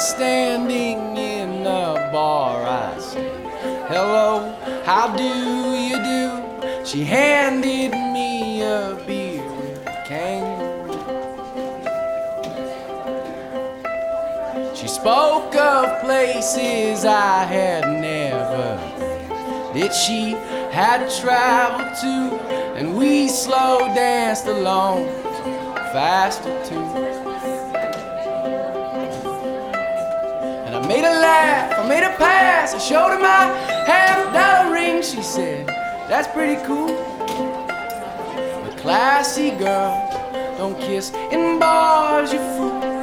standing in a bar. I said, hello, how do you do? She handed me a beer with a kangaroo. She spoke of places I had never been, that she had traveled to, and we slow danced along, faster too. And I made her laugh, I made her pass, I showed her my $50 ring. She said, that's pretty cool, but classy girls don't kiss in bars, you fool.